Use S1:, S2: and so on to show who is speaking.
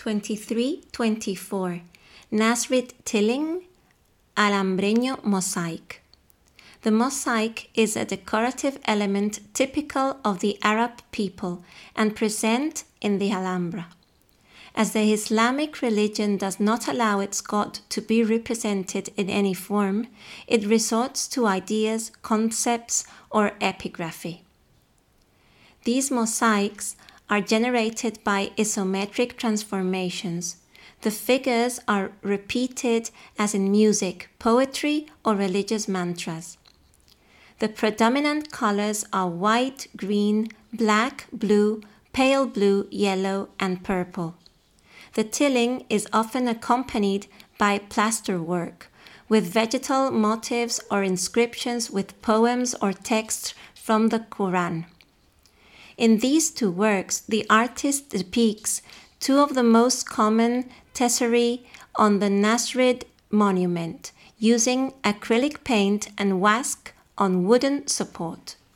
S1: 23-24, Nasrid Tiling, Alhambreño mosaic. The mosaic is a decorative element typical of the Arab people and present in the Alhambra. As the Islamic religion does not allow its God to be represented in any form, it resorts to ideas, concepts, or epigraphy. These mosaics are generated by isometric transformations. The figures are repeated as in music, poetry, or religious mantras. The predominant colors are white, green, black, blue, pale blue, yellow, and purple. The tiling is often accompanied by plasterwork, with vegetal motifs or inscriptions with poems or texts from the Quran. In these two works, the artist depicts two of the most common tesserae on the Nasrid monument, using acrylic paint and wax on wooden support.